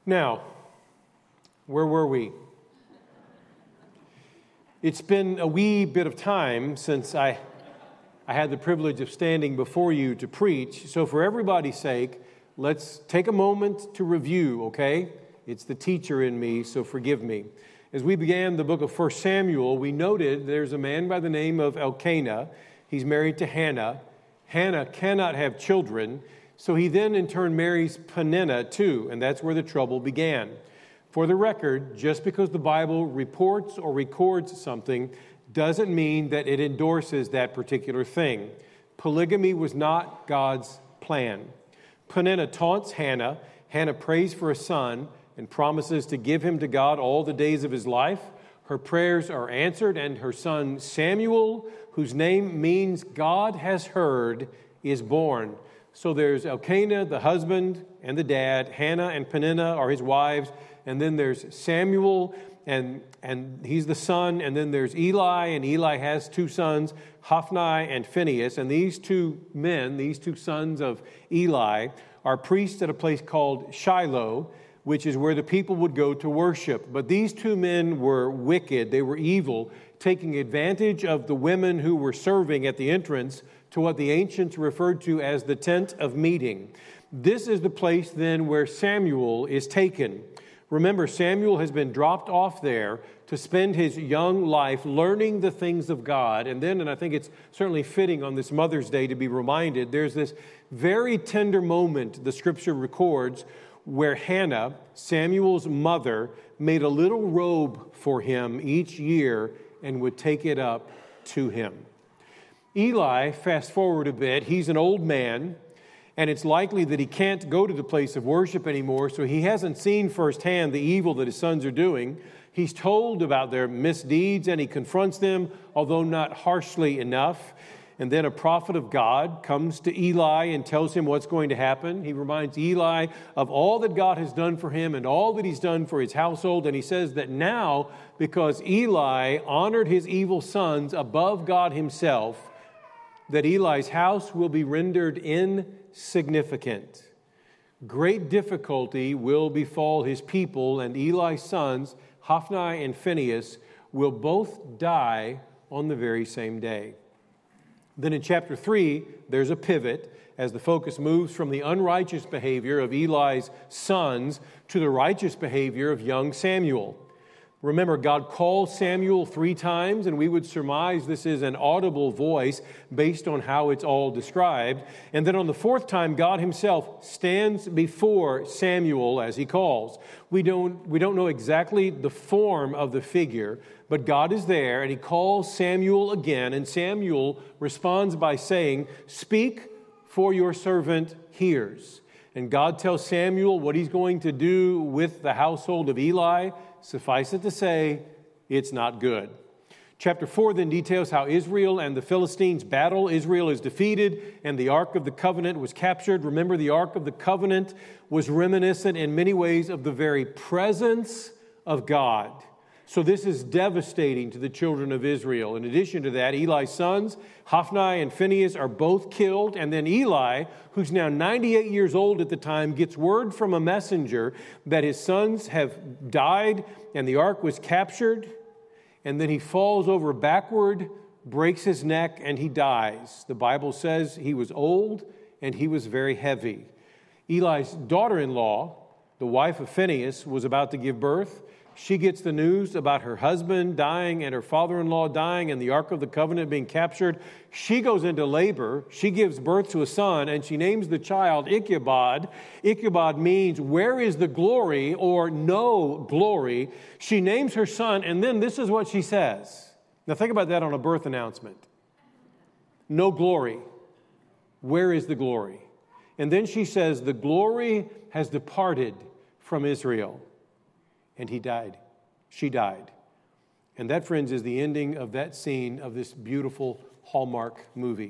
Now, where were we? It's been a wee bit of time since I had the privilege of standing before you to preach. So for everybody's sake, let's take a moment to review, okay? It's the teacher in me, so forgive me. As we began the book of 1 Samuel, we noted there's a man by the name of Elkanah. He's married to Hannah. Hannah cannot have children, so he then in turn marries Peninnah too, and that's where the trouble began. For the record, just because the Bible reports or records something doesn't mean that it endorses that particular thing. Polygamy was not God's plan. Peninnah taunts Hannah. Hannah prays for a son and promises to give him to God all the days of his life. Her prayers are answered, and her son Samuel, whose name means God has heard, is born. So there's Elkanah, the husband and the dad. Hannah and Peninnah are his wives. And then there's Samuel, and he's the son. And then there's Eli, and Eli has two sons, Hophni and Phinehas. And these two men, these two sons of Eli, are priests at a place called Shiloh, which is where the people would go to worship. But these two men were wicked. They were evil, taking advantage of the women who were serving at the entrance to what the ancients referred to as the tent of meeting. This is the place then where Samuel is taken. Remember, Samuel has been dropped off there to spend his young life learning the things of God. And then, and I think it's certainly fitting on this Mother's Day to be reminded, there's this very tender moment the Scripture records where Hannah, Samuel's mother, made a little robe for him each year and would take it up to him. Eli, fast forward a bit, he's an old man, and it's likely that he can't go to the place of worship anymore, so he hasn't seen firsthand the evil that his sons are doing. He's told about their misdeeds, and he confronts them, although not harshly enough. And then a prophet of God comes to Eli and tells him what's going to happen. He reminds Eli of all that God has done for him and all that he's done for his household. And he says that now, because Eli honored his evil sons above God himself, that Eli's house will be rendered insignificant. Great difficulty will befall his people, and Eli's sons, Hophni and Phinehas, will both die on the very same day. Then in chapter 3, there's a pivot as the focus moves from the unrighteous behavior of Eli's sons to the righteous behavior of young Samuel. Remember, God calls Samuel 3 times, and we would surmise this is an audible voice based on how it's all described. And then on the 4th time, God himself stands before Samuel as he calls. We don't know exactly the form of the figure, but God is there, and he calls Samuel again, and Samuel responds by saying, "Speak, for your servant hears." And God tells Samuel what he's going to do with the household of Eli. Suffice it to say, it's not good. Chapter 4 then details how Israel and the Philistines battle. Israel is defeated, and the Ark of the Covenant was captured. Remember, the Ark of the Covenant was reminiscent in many ways of the very presence of God. So this is devastating to the children of Israel. In addition to that, Eli's sons, Hophni and Phinehas, are both killed. And then Eli, who's now 98 years old at the time, gets word from a messenger that his sons have died and the ark was captured. And then he falls over backward, breaks his neck, and he dies. The Bible says he was old and he was very heavy. Eli's daughter-in-law, the wife of Phinehas, was about to give birth. She gets the news about her husband dying and her father-in-law dying and the Ark of the Covenant being captured. She goes into labor. She gives birth to a son, and she names the child Ichabod. Ichabod means, where is the glory, or no glory. She names her son, and then this is what she says. Now think about that on a birth announcement. No glory. Where is the glory? And then she says, the glory has departed from Israel. And he died. She died. And that, friends, is the ending of that scene of this beautiful Hallmark movie.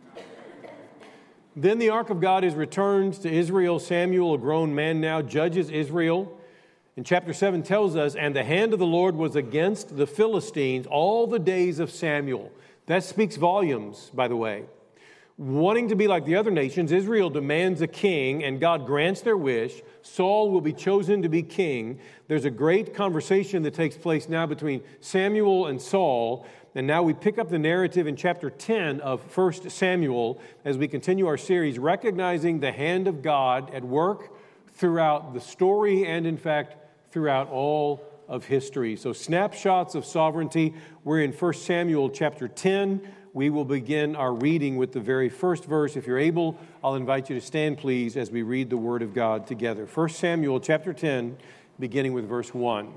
Then the ark of God is returned to Israel. Samuel, a grown man now, judges Israel. And chapter 7 tells us, and the hand of the Lord was against the Philistines all the days of Samuel. That speaks volumes, by the way. Wanting to be like the other nations, Israel demands a king, and God grants their wish. Saul will be chosen to be king. There's a great conversation that takes place now between Samuel and Saul, and now we pick up the narrative in chapter 10 of 1 Samuel as we continue our series, recognizing the hand of God at work throughout the story and, in fact, throughout all of history. So snapshots of sovereignty. We're in 1 Samuel chapter 10. We will begin our reading with the very first verse. If you're able, I'll invite you to stand, please, as we read the Word of God together. 1 Samuel chapter 10, beginning with verse 1.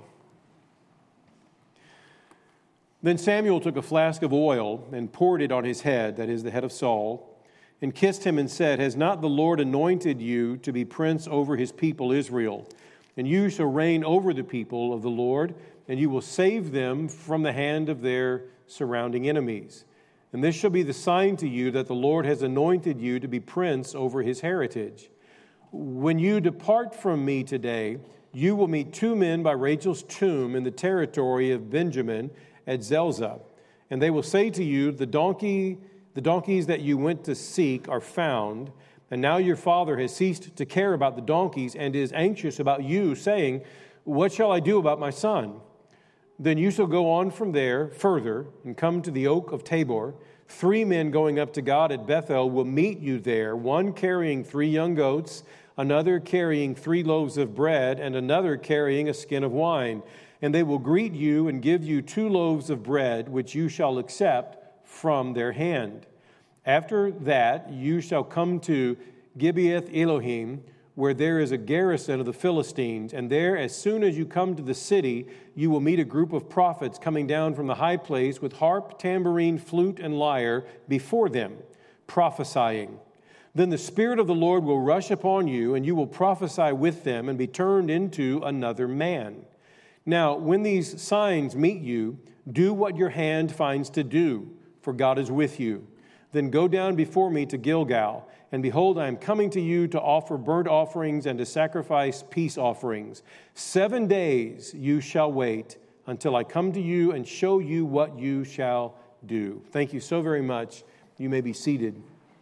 Then Samuel took a flask of oil and poured it on his head, that is, the head of Saul, and kissed him and said, "Has not the Lord anointed you to be prince over his people Israel? And you shall reign over the people of the Lord, and you will save them from the hand of their surrounding enemies. And this shall be the sign to you that the Lord has anointed you to be prince over his heritage. When you depart from me today, you will meet two men by Rachel's tomb in the territory of Benjamin at Zelzah. And they will say to you, the donkeys that you went to seek are found, and now your father has ceased to care about the donkeys and is anxious about you, saying, 'What shall I do about my son?' Then you shall go on from there further and come to the oak of Tabor. 3 men going up to God at Bethel will meet you there, one carrying 3 young goats, another carrying 3 loaves of bread, and another carrying a skin of wine. And they will greet you and give you 2 loaves of bread, which you shall accept from their hand. After that, you shall come to Gibeath Elohim, where there is a garrison of the Philistines, and there, as soon as you come to the city, you will meet a group of prophets coming down from the high place with harp, tambourine, flute, and lyre before them, prophesying. Then the Spirit of the Lord will rush upon you, and you will prophesy with them and be turned into another man. Now, when these signs meet you, do what your hand finds to do, for God is with you. Then go down before me to Gilgal, and behold, I am coming to you to offer burnt offerings and to sacrifice peace offerings. 7 days you shall wait until I come to you and show you what you shall do." Thank you so very much. You may be seated.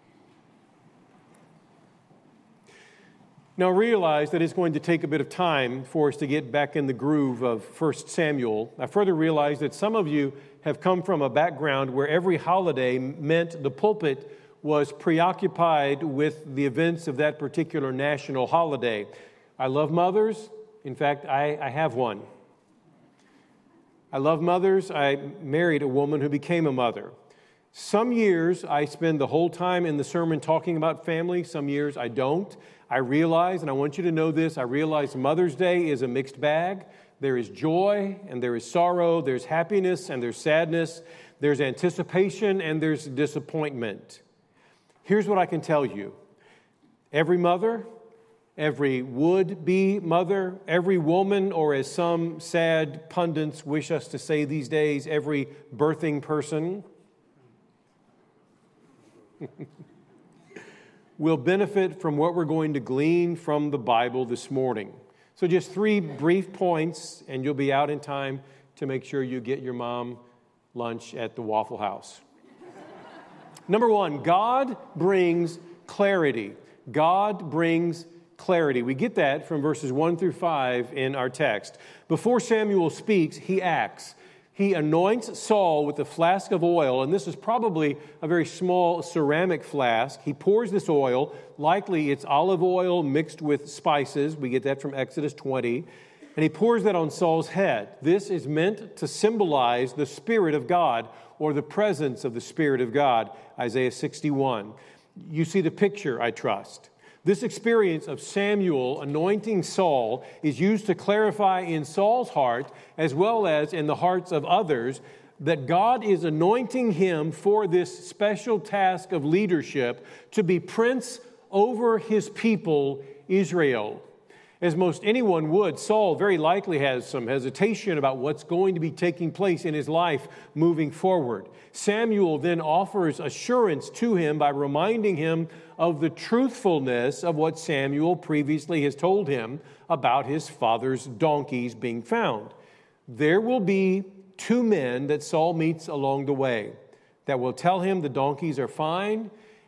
Now realize that it's going to take a bit of time for us to get back in the groove of 1 Samuel. I further realize that some of you have come from a background where every holiday meant the pulpit was preoccupied with the events of that particular national holiday. I love mothers. In fact, I have one. I love mothers. I married a woman who became a mother. Some years I spend the whole time in the sermon talking about family. Some years I don't. I realize, and I want you to know this, I realize Mother's Day is a mixed bag. There is joy and there is sorrow. There's happiness and there's sadness. There's anticipation and there's disappointment. Here's what I can tell you. Every mother, every would-be mother, every woman, or as some sad pundits wish us to say these days, every birthing person will benefit from what we're going to glean from the Bible this morning. So just 3 brief points, and you'll be out in time to make sure you get your mom lunch at the Waffle House. Number 1, God brings clarity. God brings clarity. We get that from verses 1 through 5 in our text. Before Samuel speaks, he acts. He anoints Saul with a flask of oil, and this is probably a very small ceramic flask. He pours this oil, likely it's olive oil mixed with spices. We get that from Exodus 20. And he pours that on Saul's head. This is meant to symbolize the Spirit of God or the presence of the Spirit of God, Isaiah 61. You see the picture, I trust. This experience of Samuel anointing Saul is used to clarify in Saul's heart, as well as in the hearts of others, that God is anointing him for this special task of leadership to be prince over his people, Israel. As most anyone would, Saul very likely has some hesitation about what's going to be taking place in his life moving forward. Samuel then offers assurance to him by reminding him of the truthfulness of what Samuel previously has told him about his father's donkeys being found. There will be 2 men that Saul meets along the way that will tell him the donkeys are fine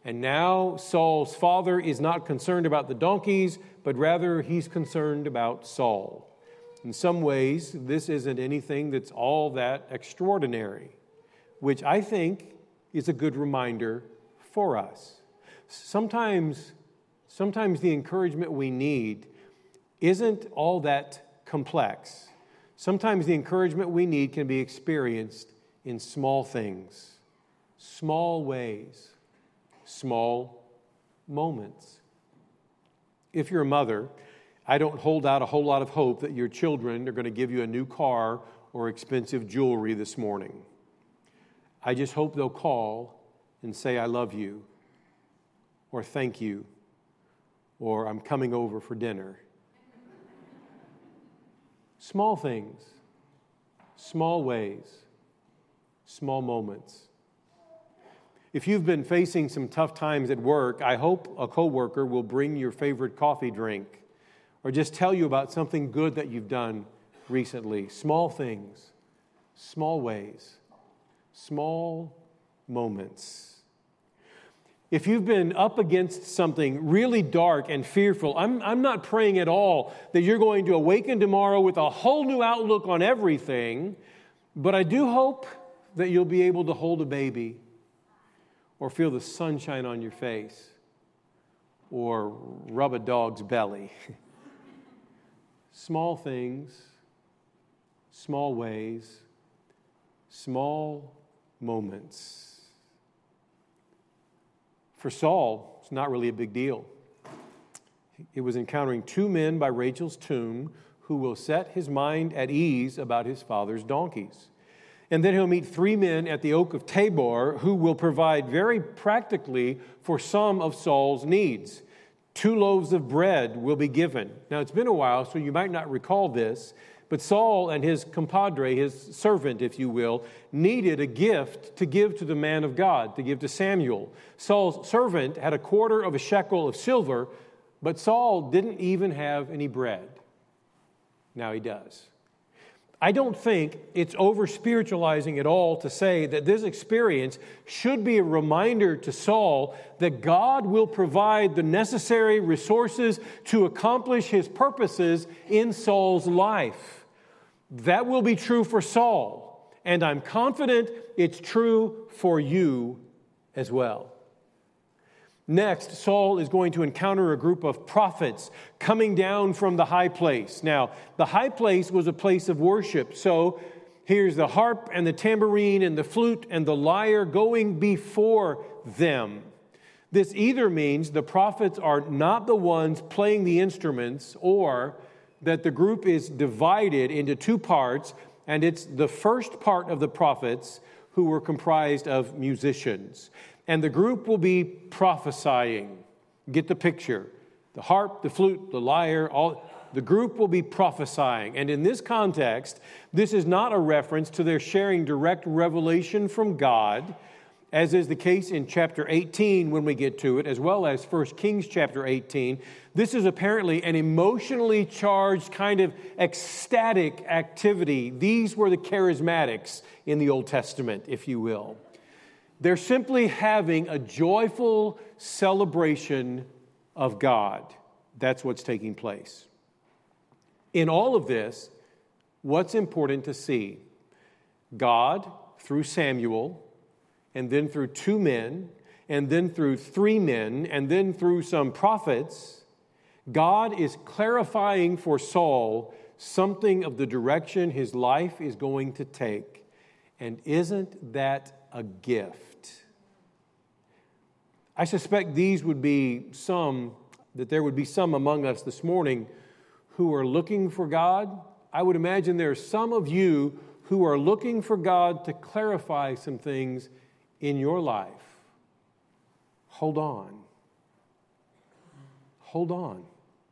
And now Saul's father is not concerned about the donkeys, but rather he's concerned about Saul. In some ways, this isn't anything that's all that extraordinary, which I think is a good reminder for us. Sometimes the encouragement we need isn't all that complex. Sometimes the encouragement we need can be experienced in small things, small ways, small moments. If you're a mother, I don't hold out a whole lot of hope that your children are going to give you a new car or expensive jewelry this morning. I just hope they'll call and say, I love you, or thank you, or I'm coming over for dinner. Small things, small ways, small moments. If you've been facing some tough times at work, I hope a coworker will bring your favorite coffee drink or just tell you about something good that you've done recently. Small things, small ways, small moments. If you've been up against something really dark and fearful, I'm not praying at all that you're going to awaken tomorrow with a whole new outlook on everything, but I do hope that you'll be able to hold a baby or feel the sunshine on your face or rub a dog's belly. Small things, small ways, small moments. For Saul, it's not really a big deal. It was encountering two men by Rachel's tomb who will set his mind at ease about his father's donkeys. And then he'll meet three men at the Oak of Tabor who will provide very practically for some of Saul's needs. 2 loaves of bread will be given. Now, it's been a while, so you might not recall this, but Saul and his compadre, his servant, if you will, needed a gift to give to the man of God, to give to Samuel. Saul's servant had a quarter of a shekel of silver, but Saul didn't even have any bread. Now he does. I don't think it's over-spiritualizing at all to say that this experience should be a reminder to Saul that God will provide the necessary resources to accomplish his purposes in Saul's life. That will be true for Saul, and I'm confident it's true for you as well. Next, Saul is going to encounter a group of prophets coming down from the high place. Now, the high place was a place of worship. So here's the harp and the tambourine and the flute and the lyre going before them. This either means the prophets are not the ones playing the instruments, or that the group is divided into two parts, and it's the first part of the prophets who were comprised of musicians. And the group will be prophesying. Get the picture. The harp, the flute, the lyre, the group will be prophesying. And in this context, this is not a reference to their sharing direct revelation from God, as is the case in chapter 18 when we get to it, as well as 1 Kings chapter 18. This is apparently an emotionally charged kind of ecstatic activity. These were the charismatics in the Old Testament, if you will. They're simply having a joyful celebration of God. That's what's taking place. In all of this, what's important to see? God, through Samuel, and then through 2 men, and then through 3 men, and then through some prophets, God is clarifying for Saul something of the direction his life is going to take. And isn't that a gift? I suspect there would be some among us this morning who are looking for God. I would imagine there are some of you who are looking for God to clarify some things in your life. Hold on. Hold on.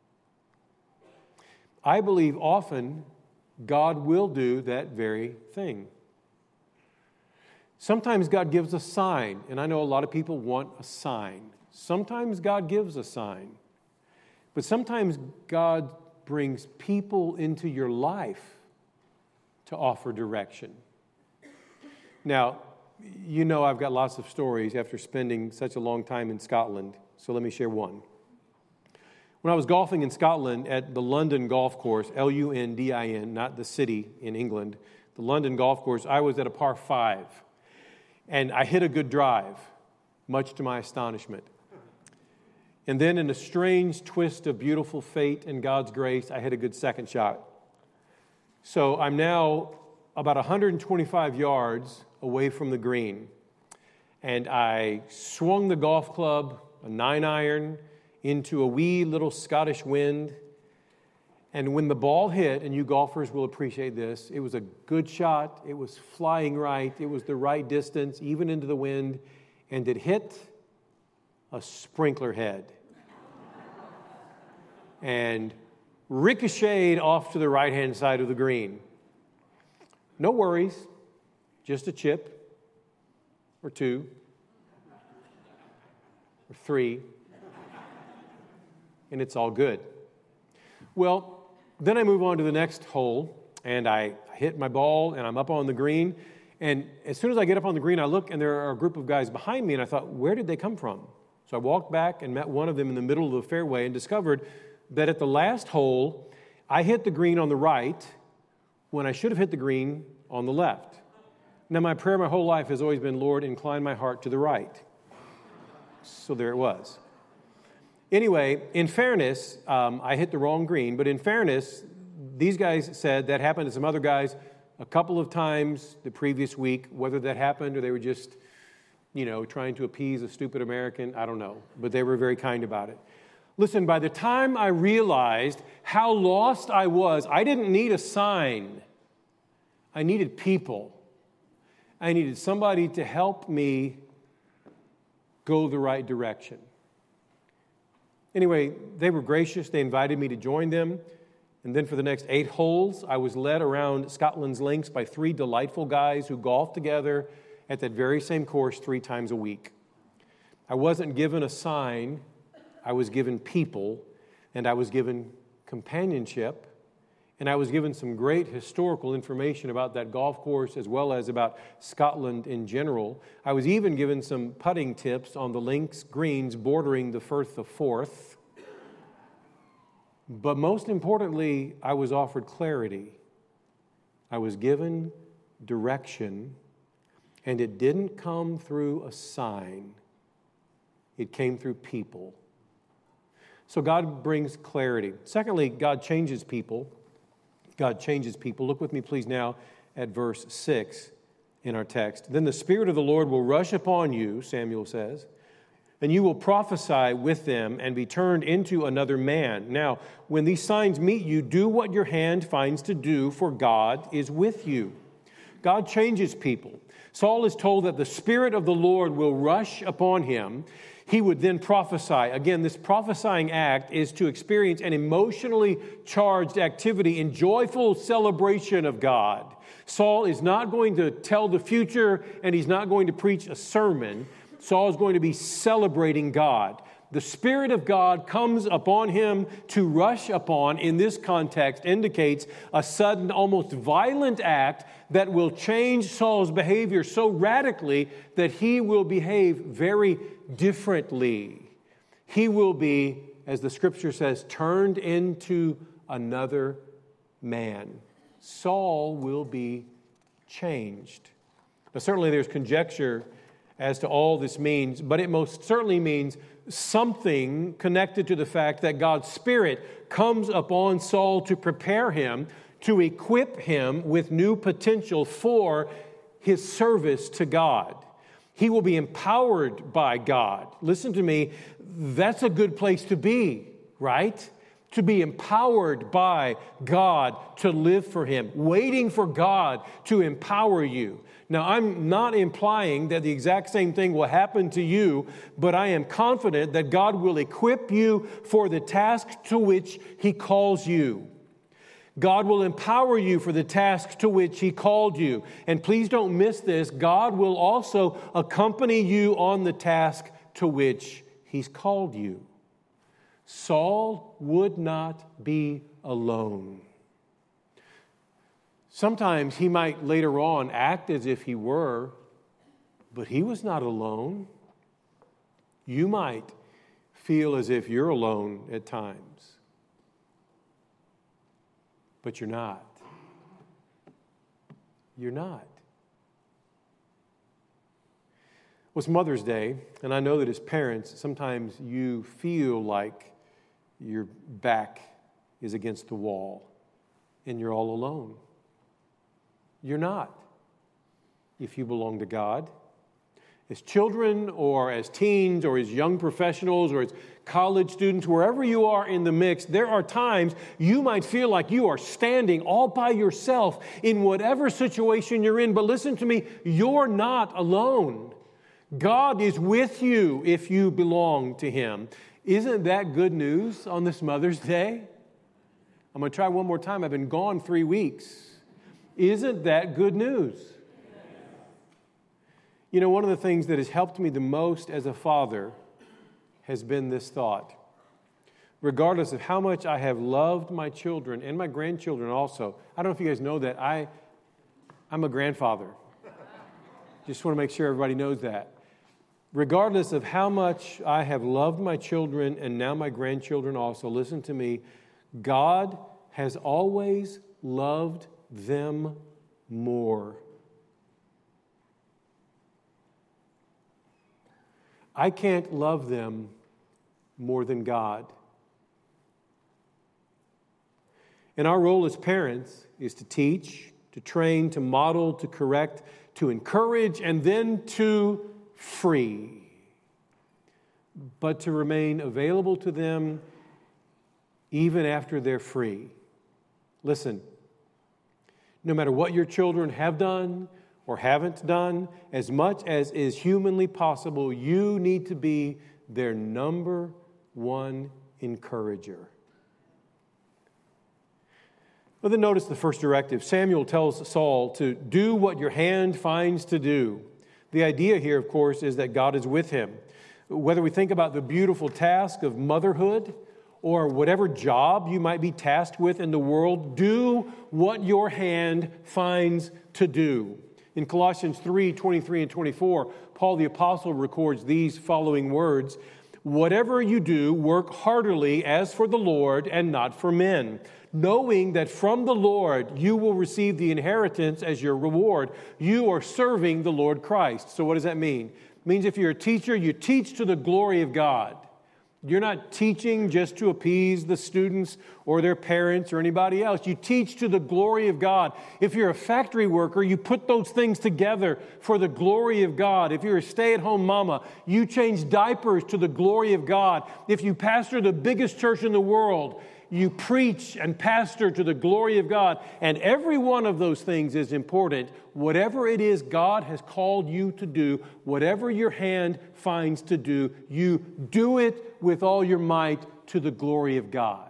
I believe often God will do that very thing. Sometimes God gives a sign, and I know a lot of people want a sign. Sometimes God gives a sign. But sometimes God brings people into your life to offer direction. Now, you know I've got lots of stories after spending such a long time in Scotland, so let me share one. When I was golfing in Scotland at the London Golf Course, Lundin, not the city in England, the London Golf Course, I was at a par 5, and I hit a good drive, much to my astonishment. And then in a strange twist of beautiful fate and God's grace, I hit a good second shot. So I'm now about 125 yards away from the green, and I swung the golf club, a 9-iron, into a wee little Scottish wind. And when the ball hit, and you golfers will appreciate this, it was a good shot, it was flying right, it was the right distance, even into the wind, and it hit a sprinkler head and ricocheted off to the right-hand side of the green. No worries, just a chip or 2 or 3, and it's all good. Well, then I move on to the next hole, and I hit my ball, and I'm up on the green, and as soon as I get up on the green, I look, and there are a group of guys behind me, and I thought, where did they come from? So I walked back and met one of them in the middle of the fairway and discovered that at the last hole, I hit the green on the right when I should have hit the green on the left. Now, my prayer my whole life has always been, Lord, incline my heart to the right. So there it was. Anyway, in fairness, I hit the wrong green, but in fairness, these guys said that happened to some other guys a couple of times the previous week. Whether that happened or they were just, trying to appease a stupid American, I don't know, but they were very kind about it. Listen, by the time I realized how lost I was, I didn't need a sign. I needed people. I needed somebody to help me go the right direction. Anyway, they were gracious. They invited me to join them. And then for the next 8 holes, I was led around Scotland's links by 3 delightful guys who golfed together at that very same course 3 times a week. I wasn't given a sign. I was given people, and I was given companionship, and I was given some great historical information about that golf course as well as about Scotland in general. I was even given some putting tips on the links greens bordering the Firth of Forth. But most importantly, I was offered clarity. I was given direction, and it didn't come through a sign. It came through people. So God brings clarity. Secondly, God changes people. God changes people. Look with me, please, now at verse 6 in our text. Then the Spirit of the Lord will rush upon you, Samuel says, and you will prophesy with them and be turned into another man. Now, when these signs meet you, do what your hand finds to do, for God is with you. God changes people. Saul is told that the Spirit of the Lord will rush upon him. He would then prophesy. Again, this prophesying act is to experience an emotionally charged activity in joyful celebration of God. Saul is not going to tell the future, and he's not going to preach a sermon. Saul is going to be celebrating God. The Spirit of God comes upon him to rush upon, in this context, indicates a sudden, almost violent act that will change Saul's behavior so radically that he will behave very differently. He will be, as the Scripture says, turned into another man. Saul will be changed. Now, certainly there's conjecture as to all this means, but it most certainly means something connected to the fact that God's Spirit comes upon Saul to prepare him, to equip him with new potential for his service to God. He will be empowered by God. Listen to me, that's a good place to be, right? To be empowered by God to live for Him, waiting for God to empower you. Now, I'm not implying that the exact same thing will happen to you, but I am confident that God will equip you for the task to which He calls you. God will empower you for the task to which He called you. And please don't miss this, God will also accompany you on the task to which He's called you. Saul would not be alone. Sometimes he might later on act as if he were, But he was not alone. You might feel as if you're alone at times, but you're not. You're not. Well, it's Mother's Day, and I know that as parents, sometimes you feel like your back is against the wall and you're all alone. You're not, if you belong to God. As children or as teens or as young professionals or as college students, wherever you are in the mix, there are times you might feel like you are standing all by yourself in whatever situation you're in. But listen to me, you're not alone. God is with you if you belong to Him. Isn't that good news on this Mother's Day? I'm going to try one more time. I've been gone 3 weeks. Isn't that good news? You know, one of the things that has helped me the most as a father has been this thought. Regardless of how much I have loved my children and my grandchildren also, I don't know if you guys know that I'm a grandfather. Just want to make sure everybody knows that. Regardless of how much I have loved my children and now my grandchildren also, listen to me, God has always loved them more. I can't love them more than God. And our role as parents is to teach, to train, to model, to correct, to encourage, and then to free. But to remain available to them even after they're free. Listen, no matter what your children have done or haven't done, as much as is humanly possible, you need to be their number one encourager. Well, then notice the first directive. Samuel tells Saul to do what your hand finds to do. The idea here, of course, is that God is with him. Whether we think about the beautiful task of motherhood or whatever job you might be tasked with in the world, do what your hand finds to do. In Colossians 3:23 and 24, Paul the Apostle records these following words, "Whatever you do, work heartily as for the Lord and not for men, knowing that from the Lord you will receive the inheritance as your reward. You are serving the Lord Christ." So what does that mean? It means if you're a teacher, you teach to the glory of God. You're not teaching just to appease the students or their parents or anybody else. You teach to the glory of God. If you're a factory worker, you put those things together for the glory of God. If you're a stay-at-home mama, you change diapers to the glory of God. If you pastor the biggest church in the world, you preach and pastor to the glory of God. And every one of those things is important. Whatever it is God has called you to do, whatever your hand finds to do, you do it with all your might to the glory of God.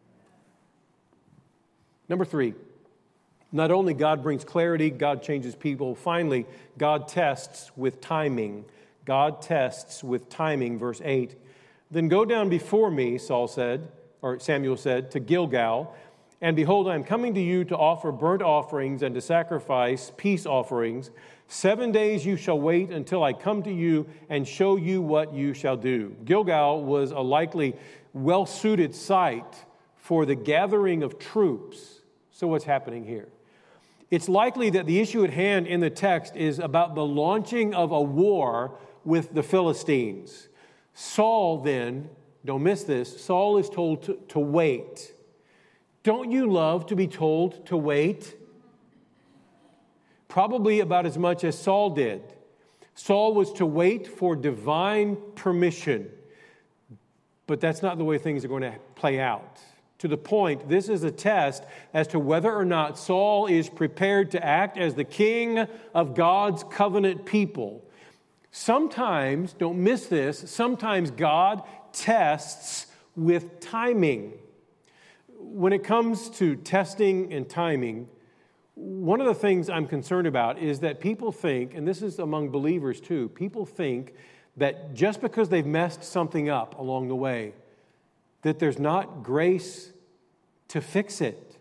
Number 3, not only God brings clarity, God changes people. Finally, God tests with timing. God tests with timing, verse 8. "Then go down before me," Samuel said, "to Gilgal, and behold, I am coming to you to offer burnt offerings and to sacrifice peace offerings. 7 days you shall wait until I come to you and show you what you shall do." Gilgal was a likely well-suited site for the gathering of troops. So what's happening here? It's likely that the issue at hand in the text is about the launching of a war with the Philistines. Saul then, don't miss this, Saul is told to wait. Don't you love to be told to wait? Probably about as much as Saul did. Saul was to wait for divine permission. But that's not the way things are going to play out. To the point, this is a test as to whether or not Saul is prepared to act as the king of God's covenant people. Sometimes, don't miss this, sometimes God tests with timing. When it comes to testing and timing, one of the things I'm concerned about is that people think, and this is among believers too, people think that just because they've messed something up along the way, that there's not grace to fix it,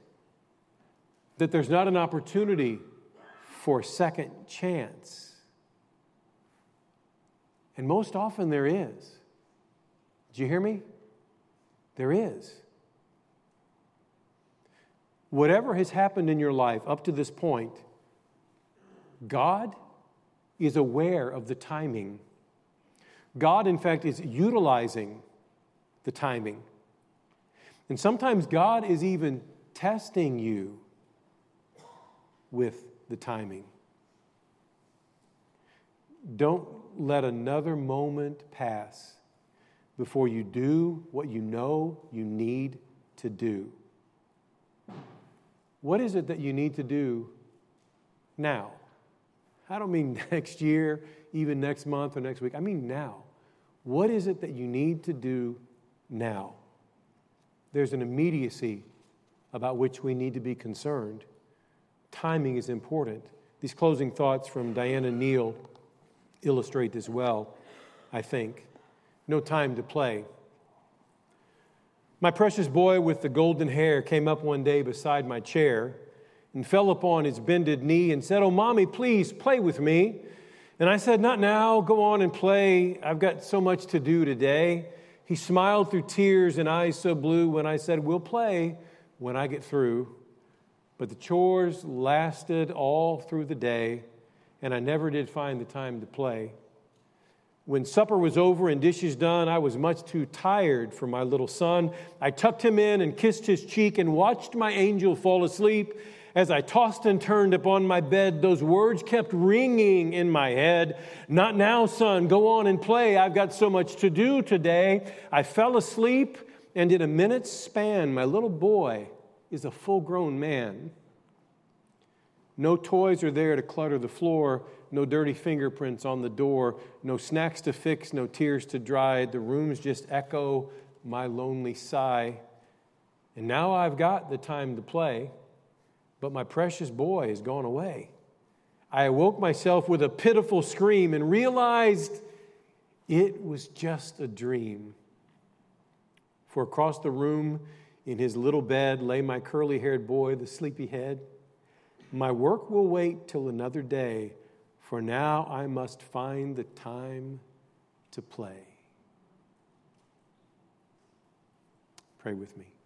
that there's not an opportunity for a second chance. And most often there is. Did you hear me? There is. Whatever has happened in your life up to this point, God is aware of the timing. God, in fact, is utilizing the timing. And sometimes God is even testing you with the timing. Don't let another moment pass before you do what you know you need to do. What is it that you need to do now? I don't mean next year, even next month or next week. I mean now. What is it that you need to do now? There's an immediacy about which we need to be concerned. Timing is important. These closing thoughts from Diana Neal illustrate this well, I think. No time to play. My precious boy with the golden hair came up one day beside my chair and fell upon his bended knee and said, "Oh, Mommy, please play with me." And I said, "Not now. Go on and play. I've got so much to do today." He smiled through tears and eyes so blue when I said, "We'll play when I get through." But the chores lasted all through the day, and I never did find the time to play. When supper was over and dishes done, I was much too tired for my little son. I tucked him in and kissed his cheek and watched my angel fall asleep. As I tossed and turned upon my bed, those words kept ringing in my head. "Not now, son. Go on and play. I've got so much to do today." I fell asleep, and in a minute's span, my little boy is a full-grown man. No toys are there to clutter the floor, no dirty fingerprints on the door, no snacks to fix, no tears to dry. The rooms just echo my lonely sigh. And now I've got the time to play, but my precious boy has gone away. I awoke myself with a pitiful scream and realized it was just a dream. For across the room in his little bed lay my curly-haired boy, the sleepyhead. My work will wait till another day, for now I must find the time to play. Pray with me.